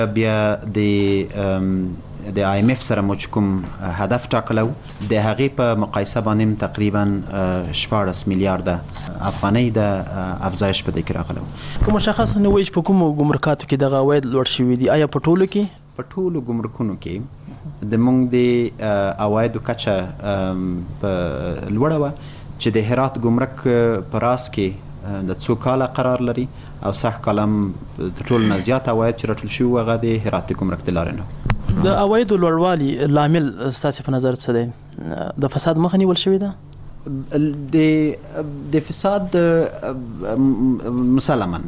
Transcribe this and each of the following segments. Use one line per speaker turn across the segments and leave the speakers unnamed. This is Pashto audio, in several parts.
بیا د IMF سره مو کوم هدف ټاکلو د هغې په مقایسه باندې تقریبا 14 میلیارډ افغانۍ د افزایش په دې کې راغلو.
که مشخص نه وي چې په کومو ګمرکاتو کې دغه عواید لوړ شوي دي، آیا په ټولو کې؟
په ټولو ګمرکونو کې د موږ د عوایدو کچه په لوړه وه چې د هرات ګمرک په راس کې د څو کاله قرار لري او سږ کالم د ټولو نه زیات عواید چې راټول شوي هغه د هرات ګمرک د لارې نه.
د عوایدو لوړوالي لامل ستاسې په نظر څه دی؟ د فساد مخه نیول شوې ده؟
د فساد مسلما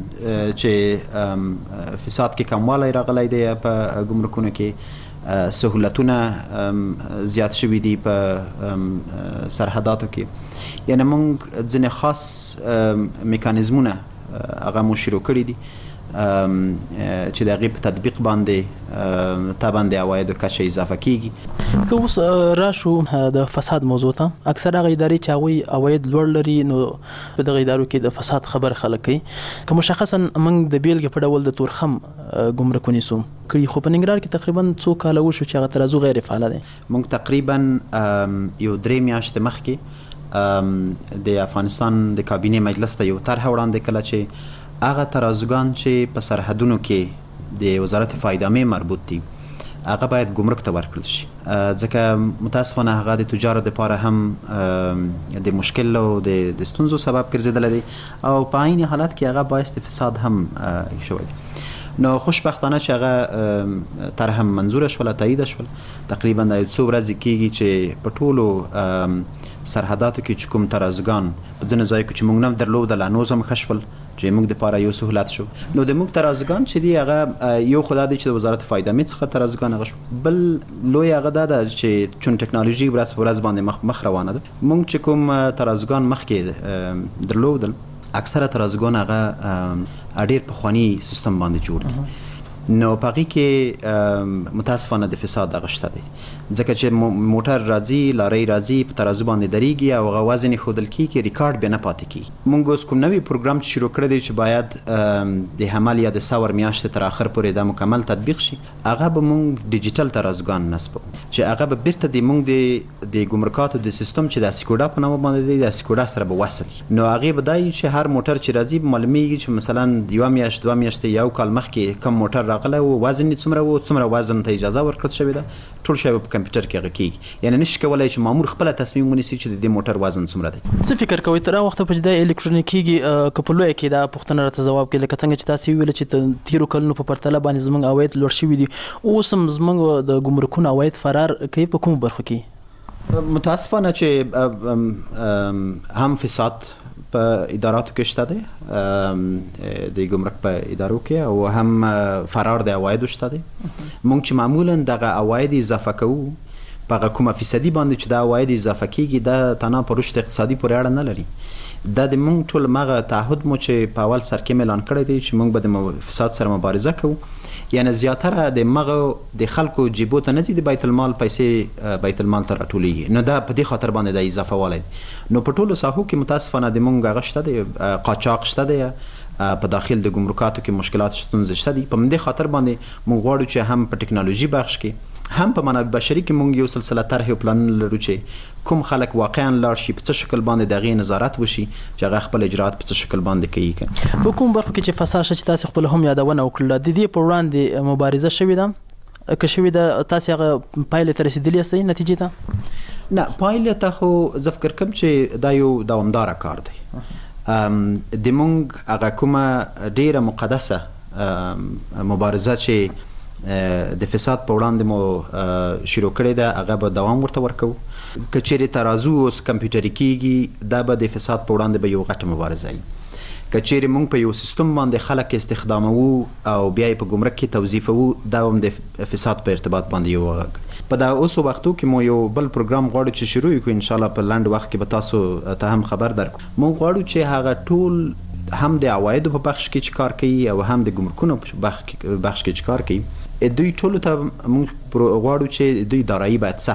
چې فساد کې کموالی راغلی دی په ګمرکونو کې، سهولتونه زیات شوي دي په سرحداتو کې، یعنی موږ ځینې خاص میکانیزمونه هغه مو شروع کړي دي چې د هغې په تطبیق باندې طبعا د عوایدو کچه اضافه کیږي.
که اوس راشو د فساد موضوع ته، اکثر هغه ادارې چې هغوی عواید لوړ لري نو په دغه ادارو کې د فساد خبر خلک کوي. که مشخصا موږ د بیلګې په ډول د تورخم ګمرک ونیسو کړي، خو په ننګرهار کې تقریبا څو کاله وشو چې هغه ترازو غیر فعاله دی.
موږ تقریبا یو 3 میاشتې مخکې د افغانستان د کابینې مجلس ته یو طرح وړاندې کړه چې هغه ترازوګان چې په سرحدونو کې د وزارت فایدامې مربوط دي هغه باید ګمرک ته ورکړل شي، ځکه متاسفانه هغه د تجارو دپاره هم د مشکل او د ستونزو سبب ګرځېدلی دی او په عین حالت کې هغه باعث د فساد هم شوی دی. نو خوشبختانه چې هغه طرح هم منظوره شوله، تایید شوله. تقریبا د یو څو ورځې کېږي چې په ټولو سرحداتو کې چې کوم ترازوګان په ځینو ځایو کې چې موږ نه درلودل نو هم ښه شول چې موږ دپاره یو سهولت شو. نو د موږ ترازوګان چې دي هغه یو خو دا دی چې د وزارت فایدامې څخه ترازوګان هغه شو، بل لوی هغه دا ده چې چون ټکنالوژي ورځ په ورځ باندې مخ روانه ده، موږ چې کوم ترازوګان مخکې درلودل اکثره ترازوګان هغه ډېر پخواني سیستم باندې جوړ دي، نو په هغې کې متاسفانه د فساد دغه شته دی، ځکه چې موټر راځي، لارۍ راځي، په ترازو باندې درېږي او هغه وزن یې ښودل کېږي، ریکارډ بیا نه پاتې کېږي. موږ اوس کوم نوی پروګرام چې شروع کړی دی چې باید د حمل یا د سور میاشتې تر آخر پورې دا مکمل تطبیق شي، هغه به موږ ډیجیټل ترازوګان نصبو چې هغه به بیرته د موږ د ګمرکاتو د سیستم چې د سیکوډا په نامه باندې دی د سیکوډا سره به وصل، نو هغې به دا وي چې هر موټر چې راځي معلومیږي چې مثلا یوه میاشت 2 میاشتې یو کال مخکې کم موټر راغلی و، وزن یې څومره وزن ته اجازه ورکړل شوې ده، ټول شی په کمپیوټر کې هغه کېږي، یعنی نشي کولی چې مامور خپله تصمیم ونیسي چې د دې موټر وزن څومره دی.
څه فکر کوئ تر هغه وخته پورې دا الکترونیک کېږي که په لویه کې دا پوښتنه راته ځواب کړي، لکه څنګه چې تاسې وویل چې تېرو کلونو په پرتله باندې زموږ عواید لوړ شوي دي، اوس هم زموږ د ګمرکونو عواید فرار کوي په کومو برخو کې؟
متاسفانه چې هم فساد په اداراتو کې شته دی، د ګمرک په ادارو کې، او هم فرار د عوایدو شته دی. موږ چې معمولا دغه عواید اضافه کوو په هغه کومه فیصدي باندې چې دا عواید اضافه کېږي دا تنها په رشد اقتصادي پورې اړه نه لري، دا د موږ ټول مغه تعهد مو چې په اول سر کې اعلان کړی دی چې موږ به د فساد سره مبارزه کوو، یعنی زیاتره د مغه د خلکو جیبو ته نه ځي، د بیت المال پیسې بیت المال ته راټولیږي، نو دا په دې خاطر باندې د اضافه والی دی. نو په ټولو ساحو کې متاسفانه د موږ هغه شته دی، قاچاق شته دی، په داخل د ګمرکاتو کې مشکلات ستونزې شته دي. په همدې خاطر باندې موږ غواړو چې هم په ټکنالوژي بخش کې هم په منابع بشري کې موږ یو سلسله طرحې او پلانونه لرو چې کوم خلک واقعا لاړ شي په څه شکل باندې د هغې نظارت وشي چې هغه خپل اجرات په څه شکل باندې کوي.
په کوم برخو کې چې فساد شته چې تاسې خپل هم یادونه وکړله، د دې پر وړاندې مبارزه شوې ده؟ که شوې ده تاسې هغه پایلې ته رسېدلي یاستئ نتیجې ته؟
نه، پایلې ته خو زه فکر کوم چې دا یو دوامداره کار دی. د موږ هغه کومه ډیره مقدسه مبارزه چې د فساد په وړاندې مو شروع کړې ده هغه به دوام ورته ورکوو. که چیرې ترازو اوس کمپیوټري کېږي دا به د فساد په وړاندې به یو غټه مبارزه وي. که چیرې موږ په یو سیستم باندې خلک استخداموو او بیا یې په ګمرک کې توظیفوو دا هم د فساد په ارتباط باندې یو غږ. په دا اوسو وختو کې مو یو بل پروګرام غواړو چې شروع کړو، انشاءالله په لنډ وخت کې به تاسو ته هم خبر درکړو. موږ غواړو چې هغه ټول هم د عوایدو په بخش کې چې کار کوي او هم د ګمرکونو په بخش کې چې کار کوي، دوی ټولو ته موږ غواړو چې دوی دارایی باید ثبت شي.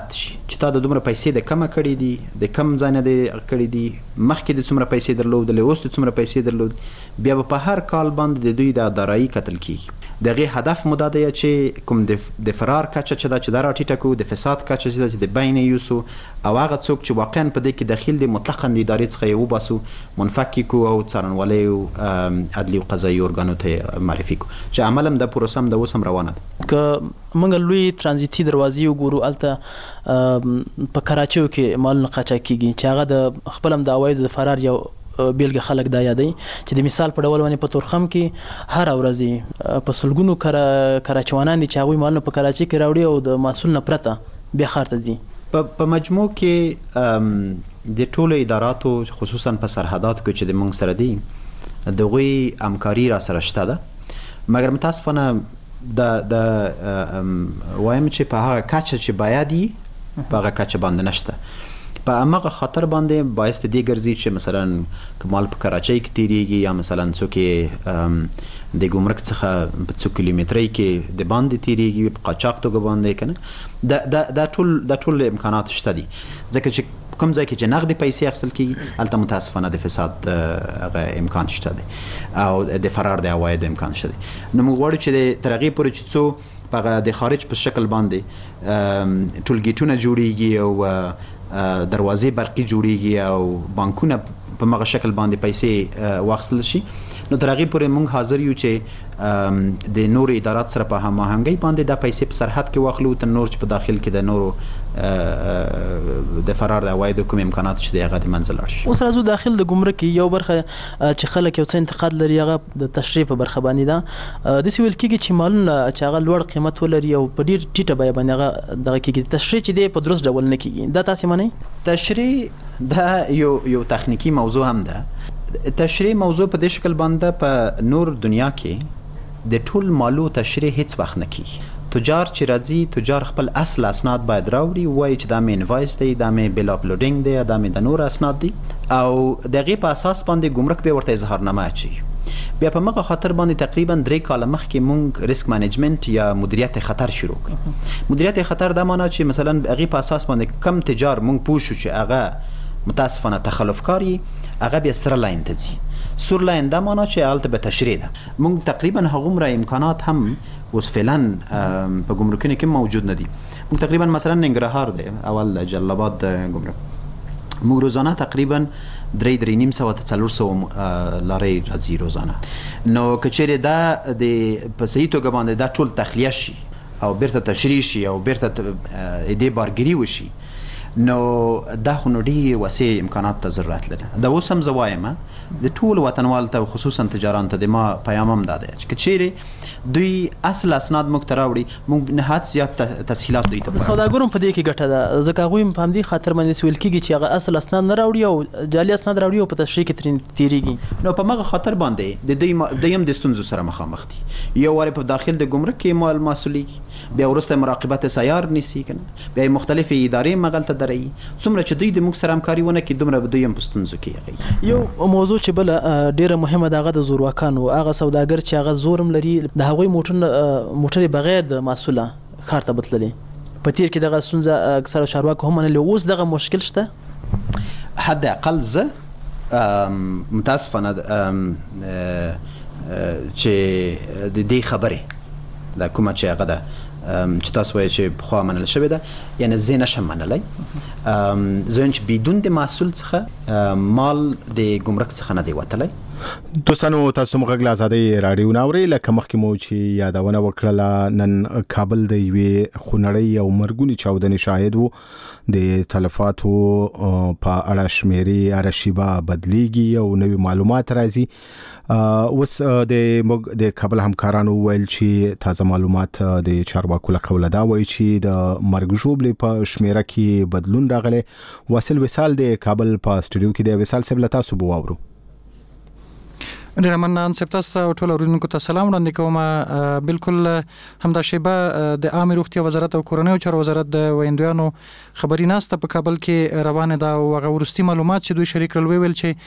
چې تا د دومره پیسې د کمه کړې دي د کم ځای نه دې کړې دي مخکې د څومره پیسې درلودلې اوس د څومره پیسې درلود بیا به په هر کال باندې د دوی د دارایي کتل کیږي د هغې هدف مو دا دی چې کوم د فرار کچه چې دا چې دا راټیټه کړو د فساد کچه چې دا چې د بین یوسو او هغه څوک چې واقعا په دې کې دخیل دي مطلقا د ادارې څخه یې وباسو منفک کړو او څارنوالۍ او عدلي او قضایي ارګانو ته معرفي کړو چې عملا دا پروسه هم د اوس هم روانه ده
که موږ لوی ترانزیتي دروازې وګورو هلته په کراچیو کې مالونه قاچاق کیږي چې هغه د خپل هم د عوایدو د فرار یو بیلګه خلک دا یادوي چې د مثال په ډول باندې په تورخم کې هر ورځ په سلګونو کراچوانان دي چې هغوی مالونه په کراچي کې راوړي او د محصول نه پرته بیا ښار ته ځي
په مجموع کې د ټولو اداراتو خصوصا په سرحداتو کې چې د موږ سره دي د هغوی همکاري را سره شته ده مګر متاسفانه د وایم چې په هغه کچه چې باید وي په هغه کچه باندې نشته په همغه خاطر باندې باعث دې ګرځي چې مثلا کمال په کراچۍ کې تیریږي یا مثلا څوک د ګمرک څخه په څو کیلومترۍ کې د باندې تیریږي په قاچاق توګه باندې کنه دا ټول امکانات شته دي ځکه چې کوم ځای کې چې نغدي پیسې اخیستل کیږي هلته متاسفانه د فساد هغه امکان شته دی او د فرار د عوایدو امکان شته دی نو موږ غواړو چې تر هغې پورې چې څو په د خارج په شکل باندې ټولګیټونه جوړیږي او دروازې برقي جوړیږي او بانکونه په مغه شکل باندې پیسې واخیستل شي نو تر هغې پورې موږ حاضر یو چې د نورو ادارات سره په هماهنګۍ باندې دا پیسې په سرحد کې واخلو تر نور چې په داخل کې د نورو د فرار د عوایدو کوم امکانات چې دی هغه د منځ لاړ شي
اوس راځو داخل د ګمرک یو برخه چې خلک یو څه انتقاد لري هغه د تشریح په برخه باندې ده داسې ویل کېږي چې مالونه چې هغه لوړ قیمت ولري او په ډېر ټیټه بیه باندې هغه دغه کېږي تشریح چې دی په درست ډول نه کېږي دا تاسې منئ
تشریح دا یو تخنیکي موضوع هم ده تشریح موضوع په دې شکل باندې په نور دنیا کې د ټول مالو تشریح هیڅ وخت نه کیږي تجار چې راځي تجار خپل اصل اسناد باید راوړي وایي چې دا مې انوایس دی دا مې بیل اپلوډینګ دی دا مې د نور اسناد دي او د هغې په اساس باندې ګمرک به ورته اظهارنامه اچوي بیا په مغه خاطر باندې تقریبا 3 کاله مخکې مونږ ریسک مانجمنت یا مدیریت خطر شروع کړ مدیریت خطر دا معنی چې مثلا هغې په اساس باندې کم تجار مونږ پوه شو چې هغه متاسفانه تخلفکاري هغه بیا سره لاین ته ځي سور لاین دا معنی چې هلته به تشریح ده مونږ تقریبا هغومره امکانات هم اوس فعلا په ګمرکونو کې موجود نه دي مونږ تقریبا مثلا ننګرهار دی اول جلال آباد ګمرک مونږ روزانه تقریبا 3-3.5 لارۍ راځي روزانه نو که چیرې دا په صحیح توګه باندې دا ټول تخلیه شي او بیرته تشریح شي او بیرته دې بارګیري وشي نو دا خو نو ډېر وسیع امکانات ته ضرورت لري دا اوس هم زه وایم د ټولو وطنوالو ته خصوصا تجارانو ته د ما پیام هم دا دی چې که چیرې دوی اصل اسناد موږ ته راوړي موږ نهایت زیات تسهیلات دوی ته
سوداګرو په دې کې ګټه ده ځکه هغوی په همدې خاطر باندې ویل کېږي چې هغه اصل اسناد نه راوړي او جعلي اسناد راوړي او په تشریح کې تېرېږي
نو په مغه خاطر باندې د دوی هم د ستونزو سره مخامخ دي یو وارې په داخل د ګمرک کې مسؤلیږي بیا وروسته مراقبت سیار نیسي کنه بیا مختلفې ادارې مغلته دري څومره چې دوی د موږ سره همکاري ونه کړي دومره دوی هم په ستونزو کې
یو موضوع چې بله ډیره مهمه ده هغه د زورواکانو هغه سوداګر چې هغه زورم لري د هغوی موټرې بغیر د محصوله ښار ته بتللې په تیر کې دغه ستونزه اکثره چارواکو هم منلې اوس دغه مشکل شته
حد اقل زه متاسفانه چې د دې خبرې دا کومه چې هغه ده چې تاسو وایئ چې پخوا منل شوې ده یعنی زه نشم منلی زه چې بدون د محصول څخه مال د ګمرک څخه نه دی وتلی
دوستانو تاسو موږ غږ له ازادۍ راډیو نه اورئ لکه مخکې مو چې یادونه وکړله نن کابل د یوې خونړۍ او مرګونې چاودنې شاهد و د تلفاتو په اړه شمیرې هره شیبه بدلیږي او نوي معلومات راځي اوس د کابل همکارانو ویل چې تازه معلومات د چارواکو له قوله دا وایي چې د مرګ ژوبلې په شمیره کې بدلون راغلی واصل وصال د کابل په سټوډیو کې د وصال صاحب له تاسو به واورو
ډیر مننه انصاف تاسو ټول اوریدونکو ته سلام وړاندې کوم بالکل همدا شیبه د عامه روغتیا وزارت او کورونیو چارو وزارت د ویندویانو خبري ناسته په کابل کې روانه ده او هغه ورستي معلومات چې دوی شریک کړل ویل چې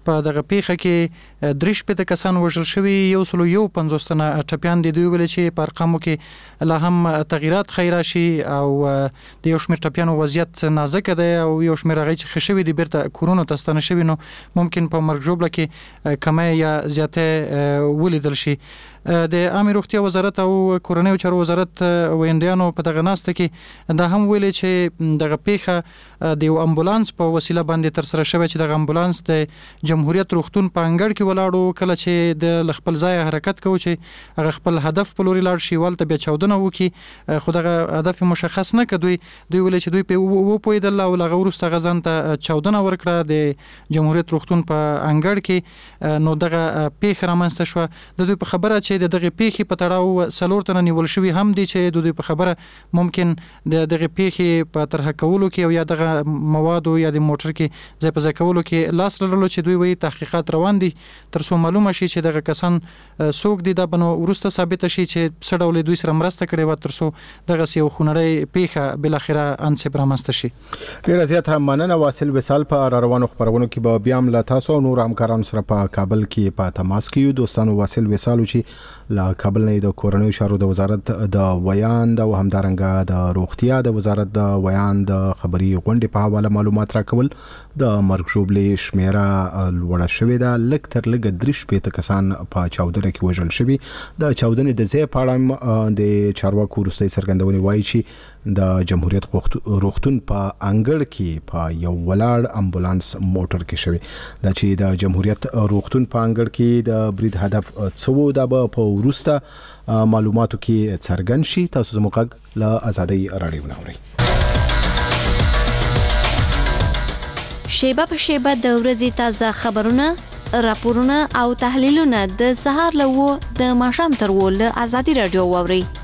په دغه پیښه کې 3 کسان وژل شوي 151 تنه ټپیان دي. دوی ویل چې په ارقامو کې لا هم تغیرات خیره شي او د یو شمېر ټپیانو وضعیت نازکه ده او یو شمېر هغه چې ښه شوي دي بیرته کورونو ته ستانه شوي، نو ممکن په مرګ ژوبله کې کمی یا زیاتې ولیدل شي. د عامه روغتیا وزارت او کورنیو چارو وزارت ویندیانو په دغه ناسته کې دا هم ویلي چې دغه پیښه د یو امبولانس په وسیله باندې تر سره شوی، چې دغه امبولانس د جمهوریت روغتون په انګړ کې ولاړو. کله چې د خپل ځای حرکت کوي چې هغه خپل هدف په لوري لاړ شي، ولته بیا چاودنه وکړي، خو دغه هدف مشخص نه کړ. دوی ویلي چې دوی په وپوهېدل او هغه وروسته غزان ته چاودنه ورکړه د جمهوریت روغتون په انګړ کې. نو دغه پیښه رامنځته شوه. د دوی په خبره چې د دغه پیښې په تړاو 4 تنه نیول شوي هم دي، چې د دوی په خبره ممکن د دغه پیښې په طرح کولو کې او یا دغه موادو یا د موټر کې ځای په ځای کولو کې لاس لرلو، چې دوی وایي تحقیقات روان دي تر څو معلومه شي چې دغه کسان څوک دي. دا به نو وروسته ثابته شي چې څه ډول دوی سره مرسته کړې وه تر څو دغسې یو خونړۍ پیښه بالاخره انصب رامنځته شي.
ډېره زیاته مننه واصل وصال. په روانو خپرونو کې به بیا هم له تاسو او نور همکارانو سره په کابل کې په تماس کې یو. دوستانو واصل وصال چې له کابل نه د کورنیو چارو د وزارت د ویاند او همدارنګه د روغتیا د وزارت د ویاند خبري غونډې په حواله معلومات راکول. د مرګ ژوبلې شمیره لوړه شوې ده، لږ تر لږه 3 کسان په چاودنه کې وژل شوي. د چاودنې د ځای په اړه د چارواکو وروستۍ څرګندونې وایي چې د جمهوریت روغتون په انګړ کې په یو ولاړ امبولانس موټر کې شوی. دا چې د جمهوریت روغتون په انګړ کې د برید هدف څه و، دا به په وروسته معلوماتو کې څرګند شي. تاسو زموږ غږ له آزادۍ راډیو نه اورئ.
شیبه په شیبه د ورځې تازه خبرونه، راپورونه او تحلیلونه د سهار له 9 د ماښام تر 10 له آزادۍ راډیو واورئ.